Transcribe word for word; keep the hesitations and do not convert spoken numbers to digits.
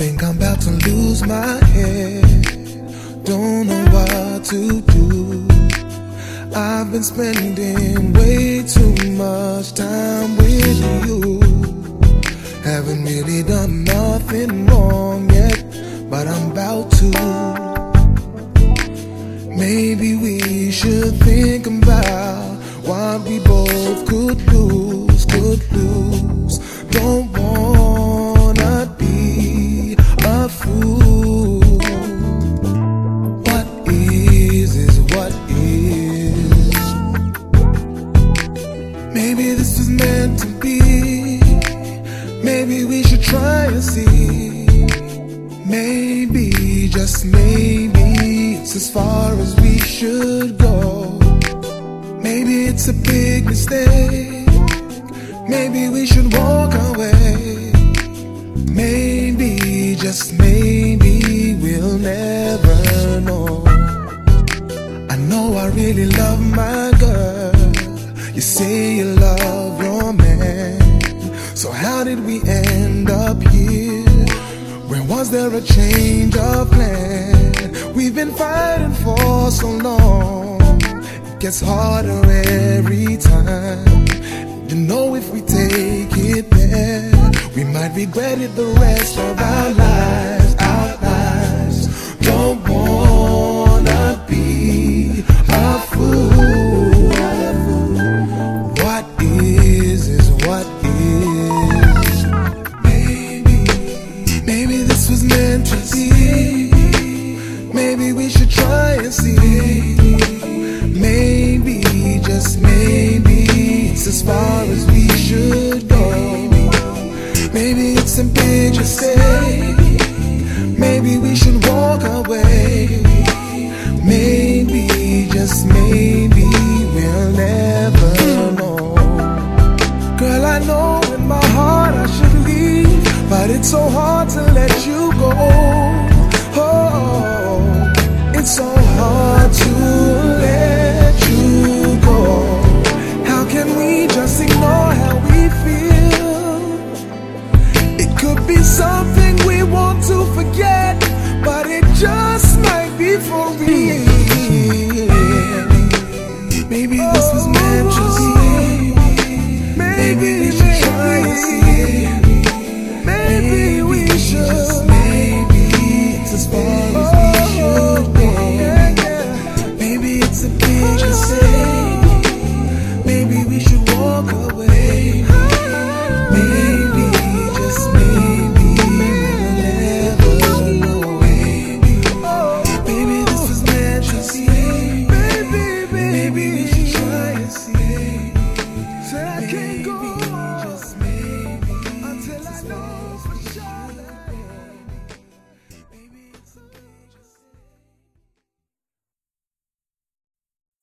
think I'm about to lose my head. Don't know what to do. I've been spending way too much time with you. Haven't really done nothing wrong yet, but I'm about to. Maybe we should think about what we both could lose, could lose. Don't wanna be a fool. What is is what is. Maybe this is meant to be. Maybe we should try and see. Maybe, just maybe, it's as far as we should go. Maybe it's a big mistake. Maybe we should walk away. Maybe, just maybe, we'll never know. I know I really love my girl. You say you love your man. So how did we end up here? When was there a change of plan? We've been fighting for so long. It gets harder every time. You know, if we take it there, we might regret it the rest of our lives, our lives. Don't wanna be a fool. What is is what is. Maybe, maybe this was meant to be. Maybe we should try and see. Maybe, just maybe, it's as far as we should go. Maybe it's a big mistake. Maybe we should walk away. Maybe, just maybe, we'll never know. Girl, I know in my heart I should leave, but it's so hard to let you go. Oh, it's so hard to let you go. How can we just ignore how we feel? It could be something we want to forget, but it just might be for real.